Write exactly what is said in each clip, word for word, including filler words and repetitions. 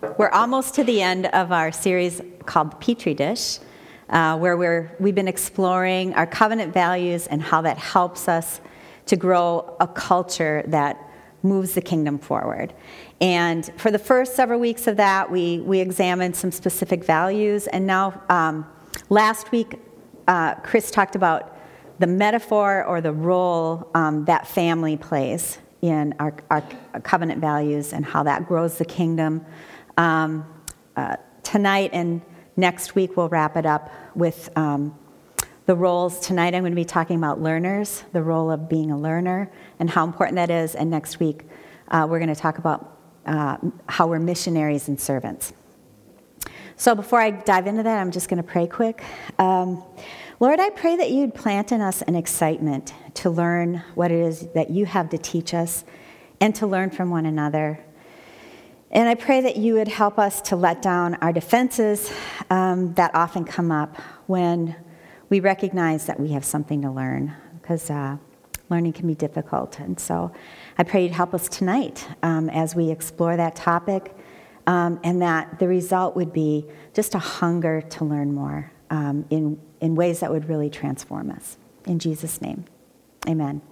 We're almost to the end of our series called Petri Dish, uh, where we're, we've been exploring our covenant values and how that helps us to grow a culture that moves the kingdom forward. And for the first several weeks of that, we, we examined some specific values. And now, um, last week, uh, Chris talked about the metaphor or the role um, that family plays in our, our covenant values and how that grows the kingdom. Um, uh, tonight and next week, we'll wrap it up with um, the roles. Tonight, I'm going to be talking about learners, the role of being a learner, and how important that is. And next week, uh, we're going to talk about uh, how we're missionaries and servants. So before I dive into that, I'm just going to pray quick. Um, Lord, I pray that you'd plant in us an excitement to learn what it is that you have to teach us and to learn from one another. And I pray that you would help us to let down our defenses um, that often come up when we recognize that we have something to learn, because uh, learning can be difficult. And so I pray you'd help us tonight um, as we explore that topic, um, and that the result would be just a hunger to learn more um, in, in ways that would really transform us. In Jesus' name, amen.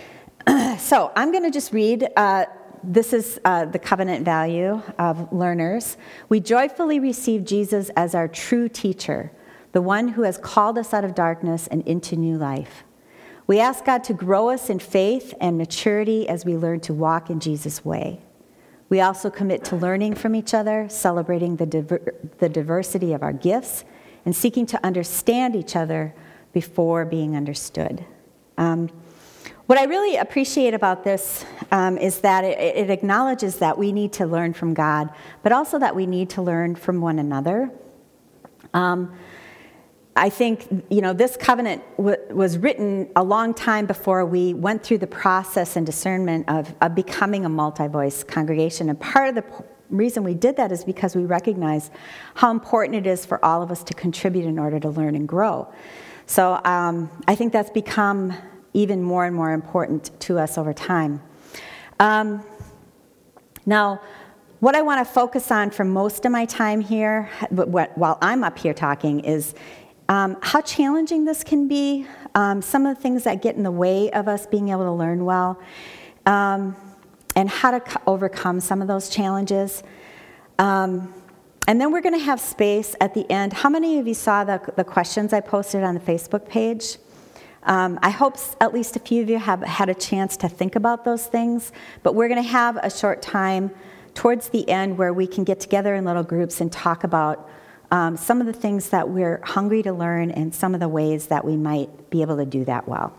So I'm going to just read... Uh, This is uh, the covenant value of learners. We joyfully receive Jesus as our true teacher, the one who has called us out of darkness and into new life. We ask God to grow us in faith and maturity as we learn to walk in Jesus' way. We also commit to learning from each other, celebrating the, diver- the diversity of our gifts, and seeking to understand each other before being understood. Um, What I really appreciate about this um, is that it, it acknowledges that we need to learn from God, but also that we need to learn from one another. Um, I think, you know, this covenant w- was written a long time before we went through the process and discernment of, of becoming a multi-voice congregation. And part of the p- reason we did that is because we recognize how important it is for all of us to contribute in order to learn and grow. So um, I think that's become even more and more important to us over time. Um, now, what I want to focus on for most of my time here, but what, while I'm up here talking, is um, how challenging this can be, um, some of the things that get in the way of us being able to learn well, um, and how to co- overcome some of those challenges. Um, and then we're going to have space at the end. How many of you saw the, the questions I posted on the Facebook page? Um, I hope at least a few of you have had a chance to think about those things, but we're going to have a short time towards the end where we can get together in little groups and talk about um, some of the things that we're hungry to learn and some of the ways that we might be able to do that well.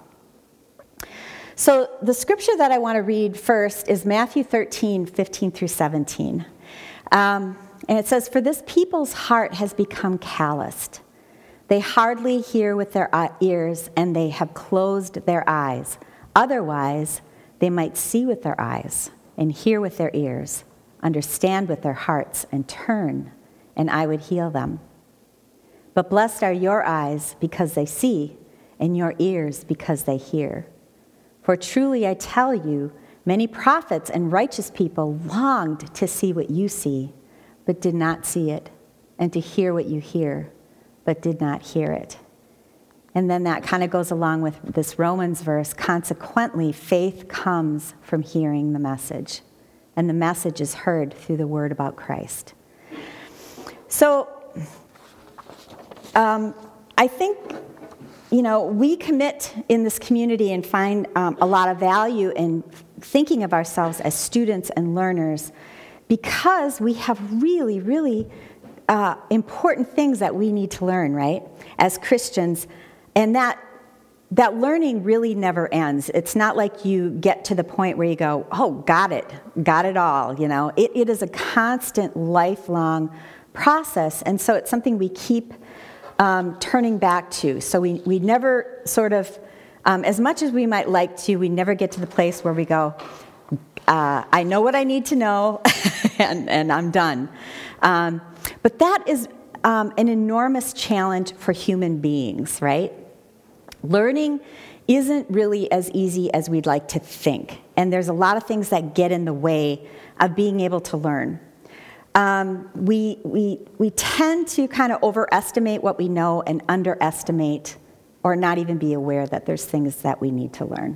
So the scripture that I want to read first is Matthew thirteen, fifteen through seventeen. Um, and it says, "For this people's heart has become calloused. They hardly hear with their ears, and they have closed their eyes. Otherwise, they might see with their eyes, and hear with their ears, understand with their hearts, and turn, and I would heal them. But blessed are your eyes because they see, and your ears because they hear. For truly I tell you, many prophets and righteous people longed to see what you see, but did not see it, and to hear what you hear, but did not hear it." And then that kind of goes along with this Romans verse. "Consequently, faith comes from hearing the message, and the message is heard through the word about Christ." So um, I think, you know, we commit in this community and find um, a lot of value in thinking of ourselves as students and learners because we have really, really Uh, important things that we need to learn, right, as Christians, and that that learning really never ends. It's not like you get to the point where you go, "Oh, got it, got it all," you know. It, it is a constant, lifelong process, and so it's something we keep um, turning back to. So we, we never sort of, um, as much as we might like to, we never get to the place where we go, uh, "I know what I need to know, and, and I'm done." Um, But that is um, an enormous challenge for human beings, right? Learning isn't really as easy as we'd like to think. And there's a lot of things that get in the way of being able to learn. um, we, we, we tend to kind of overestimate what we know and underestimate or not even be aware that there's things that we need to learn.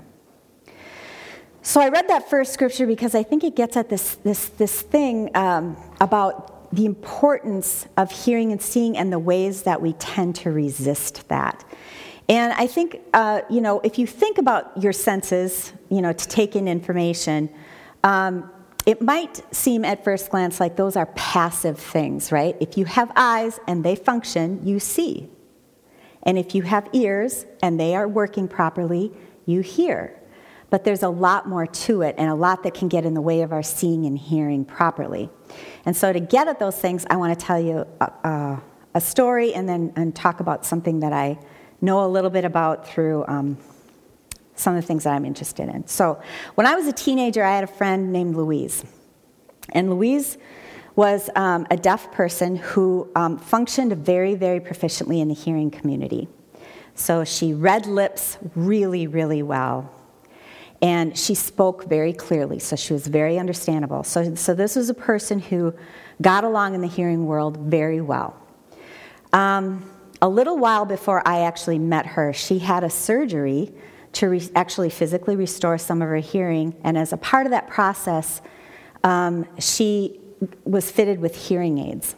So I read that first scripture because I think it gets at this, this, this thing um, about the importance of hearing and seeing and the ways that we tend to resist that. And I think, uh, you know, if you think about your senses, you know, to take in information, um, it might seem at first glance like those are passive things, right? If you have eyes and they function, you see. And if you have ears and they are working properly, you hear. But there's a lot more to it and a lot that can get in the way of our seeing and hearing properly. And so to get at those things, I want to tell you a, a, a story and then and talk about something that I know a little bit about through um, some of the things that I'm interested in. So when I was a teenager, I had a friend named Louise. And Louise was um, a deaf person who um, functioned very, very proficiently in the hearing community. So she read lips really, really well. And she spoke very clearly, so she was very understandable. So, so this was a person who got along in the hearing world very well. Um, a little while before I actually met her, she had a surgery to re- actually physically restore some of her hearing. And as a part of that process, um, she was fitted with hearing aids.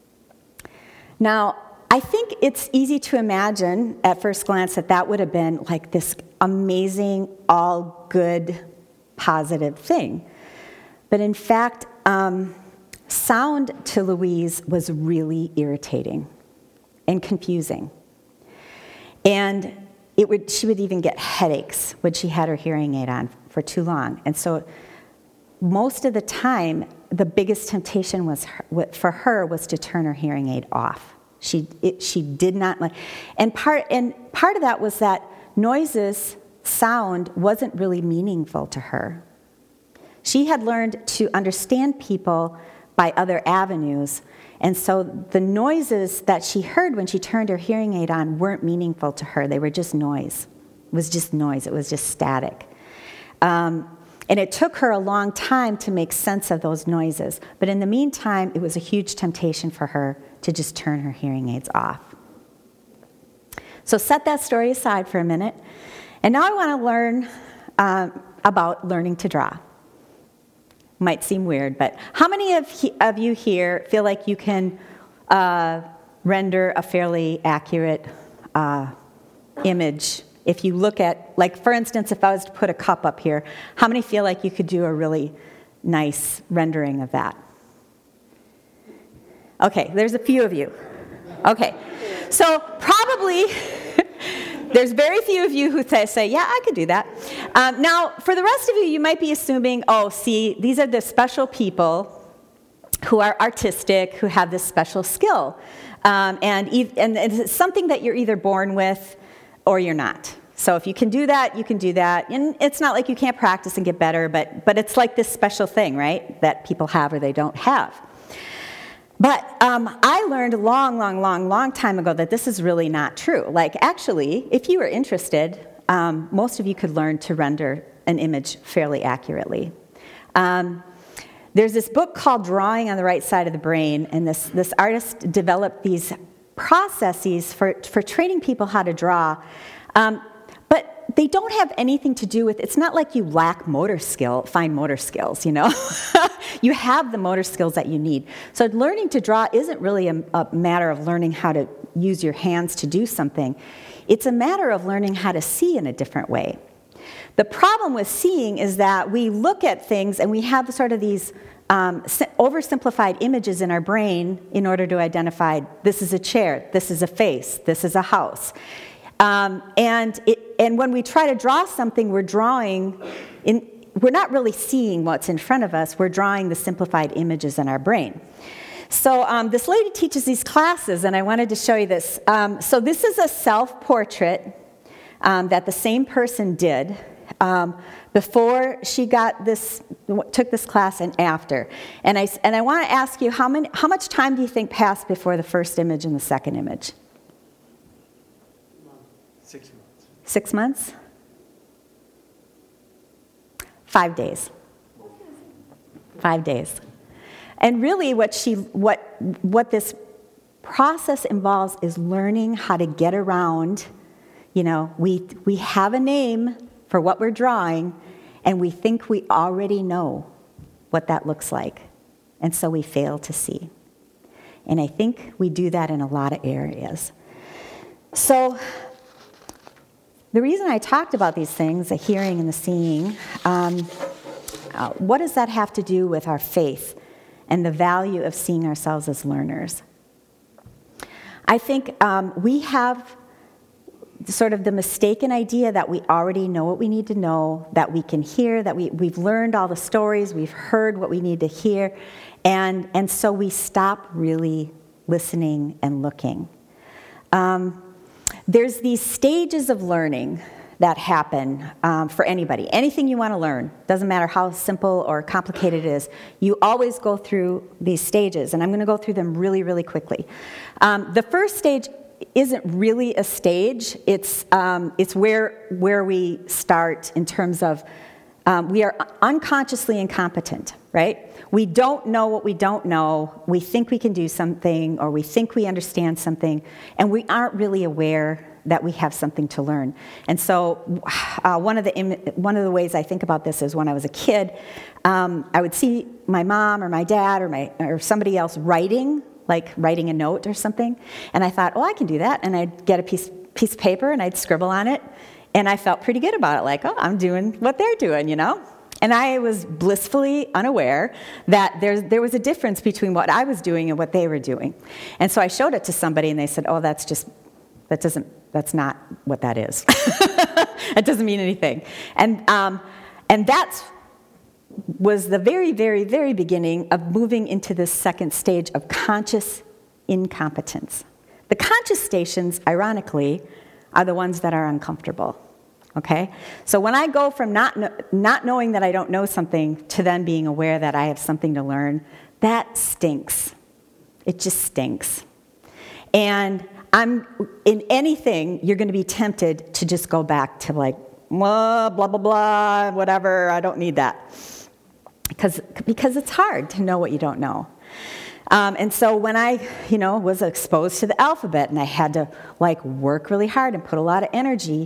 Now, I think it's easy to imagine at first glance that that would have been like this amazing, all good, positive thing. But in fact, um, sound to Louise was really irritating and confusing. And it would, she would even get headaches when she had her hearing aid on for too long. And so most of the time, the biggest temptation was her, for her was to turn her hearing aid off. She it, she did not like, and part and part of that was that noises, sound wasn't really meaningful to her. She had learned to understand people by other avenues, and so the noises that she heard when she turned her hearing aid on weren't meaningful to her. They were just noise. It was just noise. It was just static. Um, And it took her a long time to make sense of those noises. But in the meantime, it was a huge temptation for her to just turn her hearing aids off. So set that story aside for a minute. And now I want to learn um, about learning to draw. Might seem weird, but how many of, he, of you here feel like you can uh, render a fairly accurate uh, image? If you look at, like for instance, if I was to put a cup up here, how many feel like you could do a really nice rendering of that? Okay, there's a few of you. Okay, so probably there's very few of you who th- say, yeah, I could do that. Um, now, for the rest of you, you might be assuming, oh, see, these are the special people who are artistic, who have this special skill. Um, and, e- and it's something that you're either born with or you're not. So if you can do that, you can do that. And it's not like you can't practice and get better, but but it's like this special thing, right, that people have or they don't have. But um, I learned a long, long, long, long time ago that this is really not true. Like, actually, if you were interested, um, most of you could learn to render an image fairly accurately. Um, there's this book called Drawing on the Right Side of the Brain, and this, this artist developed these processes for, for training people how to draw. Um, but they don't have anything to do with, it's not like you lack motor skill, fine motor skills, you know. You have the motor skills that you need. So learning to draw isn't really a, a matter of learning how to use your hands to do something. It's a matter of learning how to see in a different way. The problem with seeing is that we look at things and we have sort of these um, oversimplified images in our brain in order to identify this is a chair, this is a face, this is a house. Um, and it, and when we try to draw something, we're drawing, in, we're not really seeing what's in front of us, we're drawing the simplified images in our brain. So um, this lady teaches these classes, and I wanted to show you this. Um, so this is a self-portrait um, that the same person did um, before she got this, took this class and after. And I, and I want to ask you, how many, how much time do you think passed before the first image and the second image? Six months. Six months? Five days. Five days. and really what she, what, what this process involves is learning how to get around, you know, we, we have a name for what we're drawing, and we think we already know what that looks like, and so we fail to see. And I think we do that in a lot of areas. So the reason I talked about these things, the hearing and the seeing, um, uh, what does that have to do with our faith and the value of seeing ourselves as learners? I think um, we have sort of the mistaken idea that we already know what we need to know, that we can hear, that we, we've learned all the stories, we've heard what we need to hear, and, and so we stop really listening and looking. Um, there's these stages of learning that happen um, for anybody. Anything you want to learn, doesn't matter how simple or complicated it is, you always go through these stages, and I'm going to go through them really, really quickly. Um, the first stage isn't really a stage. It's um, it's where where we start in terms of um, we are unconsciously incompetent, right? We don't know what we don't know. We think we can do something, or we think we understand something, and we aren't really aware that we have something to learn. And so uh, one of the one of the ways I think about this is when I was a kid, um, I would see my mom or my dad or my or somebody else writing, like writing a note or something, and I thought, oh, I can do that, and I'd get a piece piece of paper and I'd scribble on it, and I felt pretty good about it, like, oh, I'm doing what they're doing, you know? And I was blissfully unaware that there, there was a difference between what I was doing and what they were doing. And so I showed it to somebody, and they said, oh, that's just, that doesn't, that's not what that is. It doesn't mean anything. And um, and that's was the very, very, very beginning of moving into this second stage of conscious incompetence. The conscious stations, ironically, are the ones that are uncomfortable. Okay? So when I go from not kn- not knowing that I don't know something to then being aware that I have something to learn, that stinks. It just stinks. And I'm in anything, you're going to be tempted to just go back to like, blah, blah, blah, blah, whatever, I don't need that. Because because it's hard to know what you don't know. Um, and so when I, you know, was exposed to the alphabet and I had to like work really hard and put a lot of energy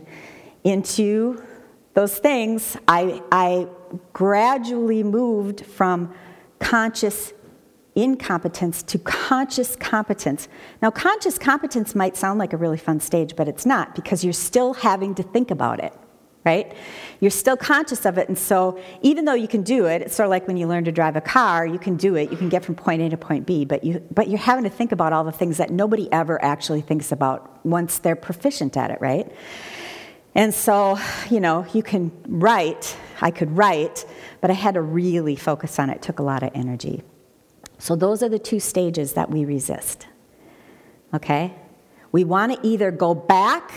into those things, I, I gradually moved from conscious incompetence to conscious competence. Now, conscious competence might sound like a really fun stage, but it's not, because you're still having to think about it, right? You're still conscious of it, and so even though you can do it, it's sort of like when you learn to drive a car, you can do it, you can get from point A to point B, but, you, but you're having to think about all the things that nobody ever actually thinks about once they're proficient at it, right? And so, you know, you can write, I could write, but I had to really focus on it. It took a lot of energy. So those are the two stages that we resist, okay? We want to either go back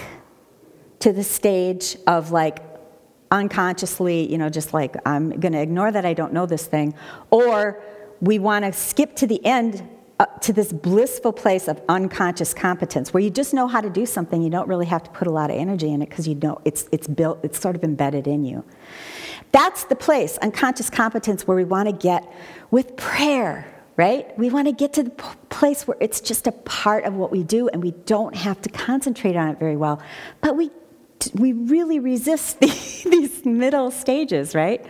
to the stage of like unconsciously, you know, just like I'm going to ignore that I don't know this thing, or we want to skip to the end uh, to this blissful place of unconscious competence where you just know how to do something. You don't really have to put a lot of energy in it because you know it's it's built, it's sort of embedded in you. That's the place, unconscious competence, where we want to get with prayer. Right? We want to get to the p- place where it's just a part of what we do and we don't have to concentrate on it very well. But we we really resist the, these middle stages, right?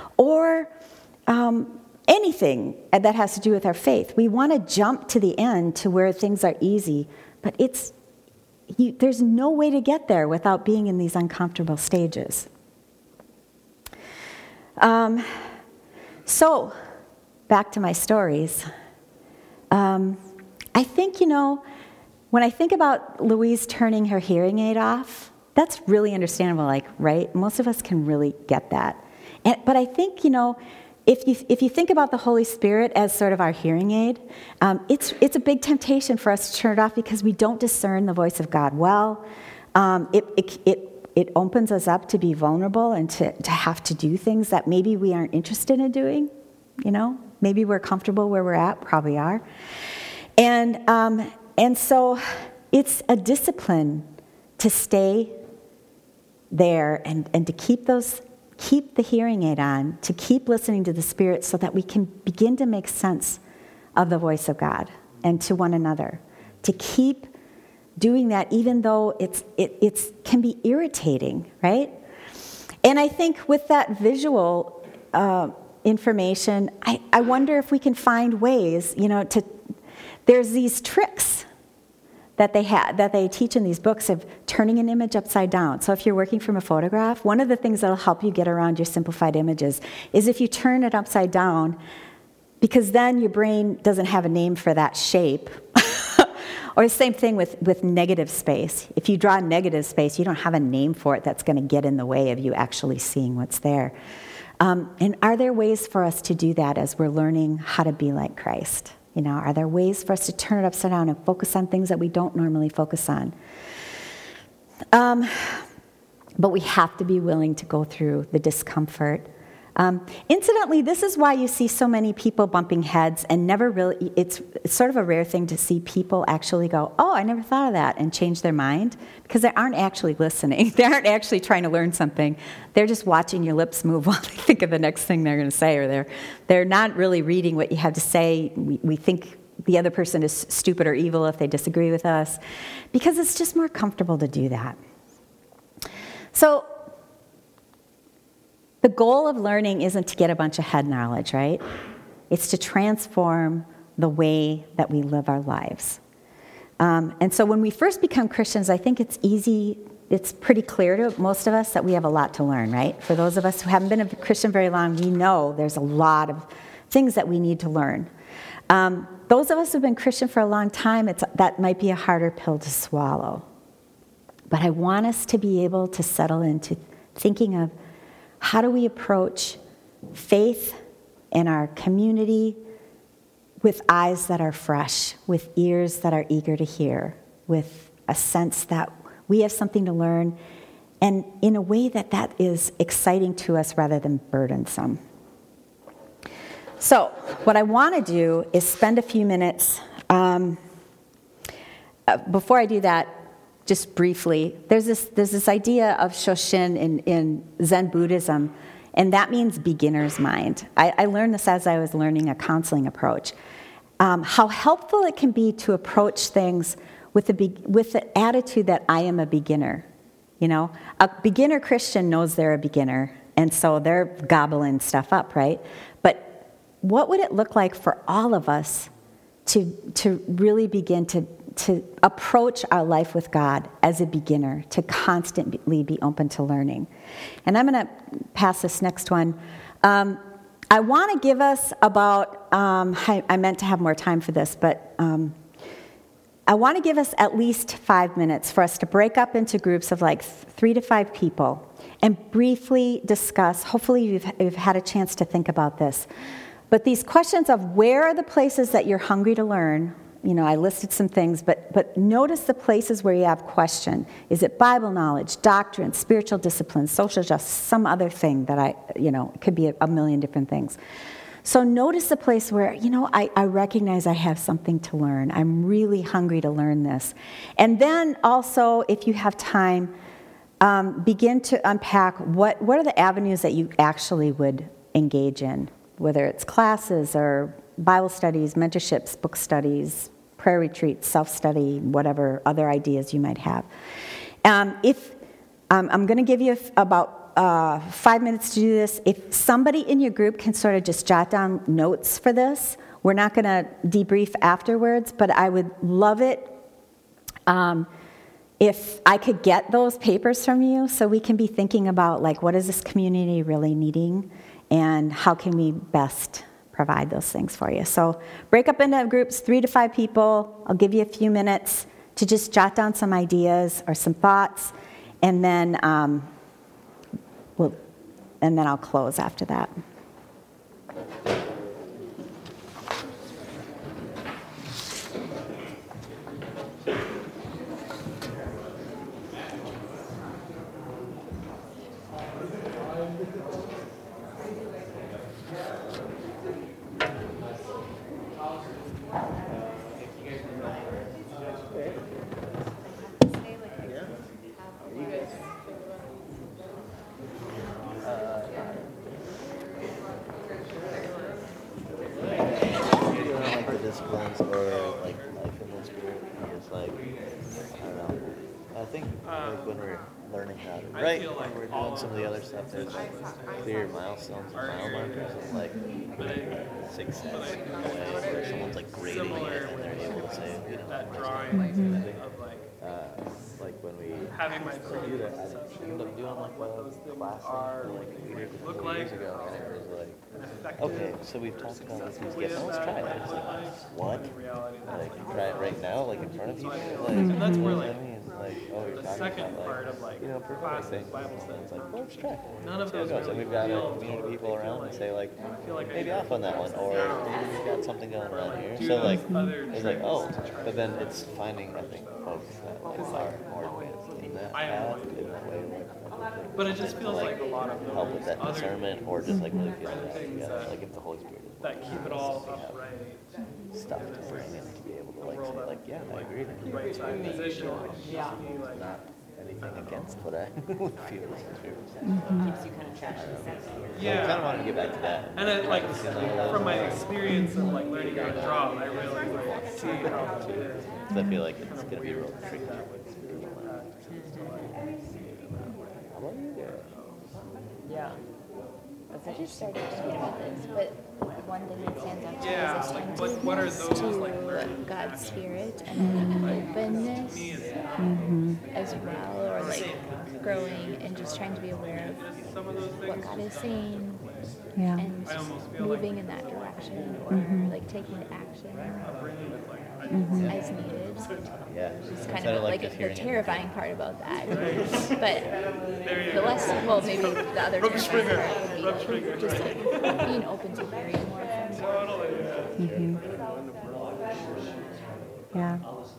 Or um, anything that has to do with our faith. We want to jump to the end to where things are easy, but it's you, there's no way to get there without being in these uncomfortable stages. Um, so... Back to my stories. Um, I think, you know, when I think about Louise turning her hearing aid off, that's really understandable, like, right? Most of us can really get that. And, but I think, you know, if you if you think about the Holy Spirit as sort of our hearing aid, um, it's it's a big temptation for us to turn it off because we don't discern the voice of God well. Um, it, it it it opens us up to be vulnerable and to, to have to do things that maybe we aren't interested in doing, you know? Maybe we're comfortable where we're at, probably are. And um, and so it's a discipline to stay there and, and to keep those keep the hearing aid on, to keep listening to the Spirit so that we can begin to make sense of the voice of God and to one another, to keep doing that even though it's it it's, can be irritating, right? And I think with that visual uh, information, I, I wonder if we can find ways, you know, to, there's these tricks that they ha- that they teach in these books of turning an image upside down. So if you're working from a photograph, one of the things that'll help you get around your simplified images is if you turn it upside down, because then your brain doesn't have a name for that shape. Or the same thing with, with negative space. If you draw negative space, you don't have a name for it that's going to get in the way of you actually seeing what's there. Um, and are there ways for us to do that as we're learning how to be like Christ? You know, are there ways for us to turn it upside down and focus on things that we don't normally focus on? Um, but we have to be willing to go through the discomfort. Um, incidentally, this is why you see so many people bumping heads and never really, it's, it's sort of a rare thing to see people actually go, oh, I never thought of that, and change their mind, because they aren't actually listening. They aren't actually trying to learn something. They're just watching your lips move while they think of the next thing they're going to say, or they're, they're not really reading what you have to say. We, we think the other person is stupid or evil if they disagree with us, because it's just more comfortable to do that. So, the goal of learning isn't to get a bunch of head knowledge, right? It's to transform the way that we live our lives. Um, and so when we first become Christians, I think it's easy, it's pretty clear to most of us that we have a lot to learn, right? For those of us who haven't been a Christian very long, we know there's a lot of things that we need to learn. Um, those of us who've been Christian for a long time, it's, that might be a harder pill to swallow. But I want us to be able to settle into thinking of, how do we approach faith in our community with eyes that are fresh, with ears that are eager to hear, with a sense that we have something to learn, and in a way that that is exciting to us rather than burdensome? So what I want to do is spend a few minutes. Um, uh, before I do that, just briefly, there's this there's this idea of Shoshin in, in Zen Buddhism, and that means beginner's mind. I, I learned this as I was learning a counseling approach. Um, how helpful it can be to approach things with the be, with the attitude that I am a beginner. You know, a beginner Christian knows they're a beginner, and so they're gobbling stuff up, right? But what would it look like for all of us to to really begin to to approach our life with God as a beginner, to constantly be open to learning? And I'm going to pass this next one. Um, I want to give us about, um, I, I meant to have more time for this, but um, I want to give us at least five minutes for us to break up into groups of like three to five people and briefly discuss, hopefully you've, you've had a chance to think about this, but these questions of where are the places that you're hungry to learn. You know, I listed some things, but but notice the places where you have question. Is it Bible knowledge, doctrine, spiritual disciplines, social justice, some other thing that I, you know, it could be a, a million different things. So notice the place where, you know, I, I recognize I have something to learn. I'm really hungry to learn this. And then also, if you have time, um, begin to unpack what, what are the avenues that you actually would engage in, whether it's classes or Bible studies, mentorships, book studies, prayer retreats, self-study, whatever other ideas you might have. Um, if um, I'm going to give you about uh, five minutes to do this. If somebody in your group can sort of just jot down notes for this, we're not going to debrief afterwards, but I would love it um, if I could get those papers from you so we can be thinking about, like, what is this community really needing and how can we best provide those things for you. So break up into groups, three to five people. I'll give you a few minutes to just jot down some ideas or some thoughts, and then um, we'll, and then I'll close after that. think like when we're learning how to write, when we're doing some of the other stuff, there's like clear milestones and mile markers of like success in a way where someone's like grading it and they're able to say, you know, Mm-hmm. I think, uh, like when we having my do that, I ended up doing like a class for like a year, a couple years ago, and it was like, okay, so we've talked about like these gifts, let's try it. It's like, what? Like, try it right now, like in front of people? Like, mm-hmm. That's where like, I mean, like, oh, you're talking about like, you know, perfect things. And it's like, well, let's try. None of those. And we've got a community of people around and say like, maybe I'll fund that one, or maybe we've got something going on here. So like, it's like, oh, but then it's finding, I think, folks that like are more advanced in that path, in that way, like, but it just feels like, like a lot of help with that discernment, or just like really feeling that together, like if the Holy Spirit is that keep it all upright stuff to bring in to be able to like say like, yeah, I agree with you. Right position, yeah. Not anything against what I feel is the Spirit was saying. Keeps you kind of trash. Yeah. I kind of want to get back to that. And then, like, from my experience of like learning how to draw, I really like see how it is. I feel like it's gonna be real tricky. Yeah. I just started thinking about this, but one thing that stands out to me Yeah, is like what, what are attentiveness those like to learning? God's Spirit and openness Mm-hmm. as well, or like growing and just trying to be aware of what God is saying Yeah. and moving in that direction, or Mm-hmm. like taking action Mm-hmm. as needed. Yeah. It's kind Instead of like, just the hearing it. terrifying part about that. But the less, well, maybe the other terrifying part would be just like being open to hearing more from God. Mm-hmm. Yeah.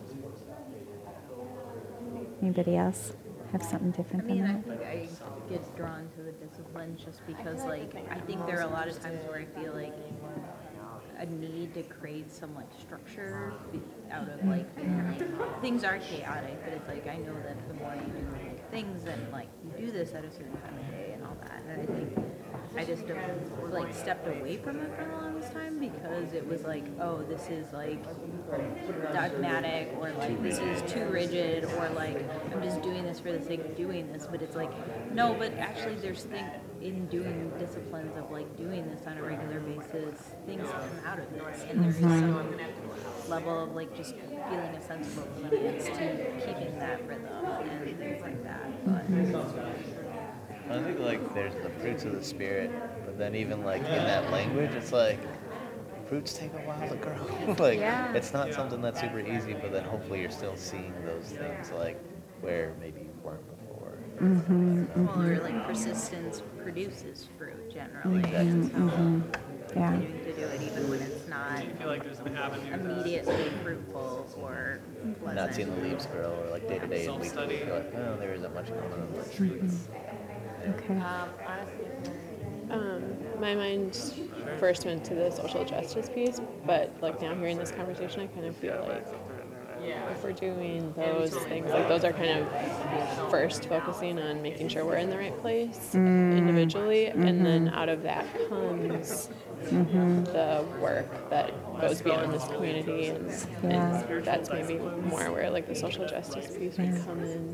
Anybody else have something I different mean, I than think I get drawn to the disciplines just because, like, I think there are a lot of times where I feel like a need to create some, like, structure be- out of, like, feeling like things are chaotic, but it's like I know that the more you do like, things and, like, you do this at a certain time of day and all that, and I think I just, uh, like, stepped away from it for the longest time because it was like, oh, this is, like, dogmatic, or, like, this is too rigid, or, like, I'm just doing this for the sake of doing this, but it's like, no, but actually there's things in doing disciplines of, like, doing this on a regular basis, things come out of this, and there is some level of, like, just feeling a sense of obedience to keeping that rhythm and things like that, but... I think like there's the fruits of the Spirit, but then even like in that language, it's like fruits take a while to grow. Like Yeah. it's not something that's super easy, but then hopefully you're still seeing those things like where maybe you weren't before. Mm-hmm. Well, or like persistence produces fruit generally. Exactly. So Mm-hmm. Yeah. continuing to do it even when it's not I feel like there's an avenue to immediately fruitful or pleasant. Not seeing the leaves grow or like day to day and week to week. You're like, oh, there isn't much going on. But trees. Okay. Um, honestly, Um, my mind first went to the social justice piece, but like now hearing this conversation, I kind of feel like if we're doing those things, like those are kind of first focusing on making sure we're in the right place individually, and then out of that comes the work that goes beyond this community, and, Yeah. and that's maybe more where like the social justice piece would come in.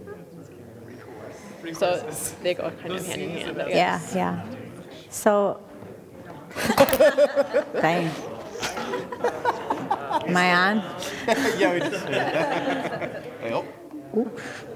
So they go kind of hand in hand, I Yeah, guess. yeah. So, dang. Am I on? Yeah, we just. Hey, oh. Oops.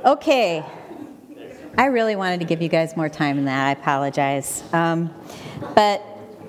Okay. I really wanted to give you guys more time than that. I apologize. Um, but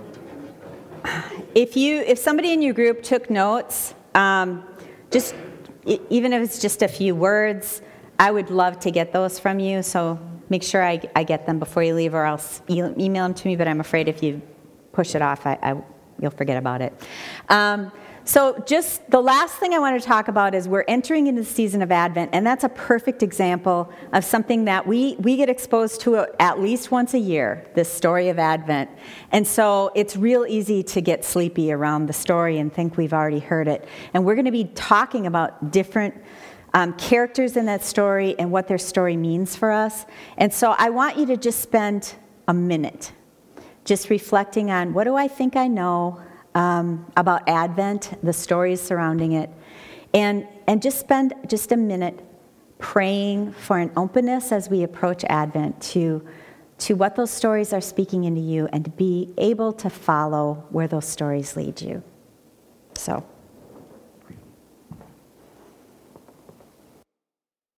if you, if somebody in your group took notes, um, just even if it's just a few words, I would love to get those from you. So make sure I, I get them before you leave, or else email them to me. But I'm afraid if you push it off, I, I you'll forget about it. Um, So just the last thing I want to talk about is we're entering into the season of Advent, and that's a perfect example of something that we, we get exposed to at least once a year, this story of Advent. And so it's real easy to get sleepy around the story and think we've already heard it. And we're going to be talking about different um, characters in that story and what their story means for us. And so I want you to just spend a minute just reflecting on, what do I think I know Um, about Advent, the stories surrounding it, and and just spend just a minute praying for an openness as we approach Advent to to what those stories are speaking into you, and to be able to follow where those stories lead you. So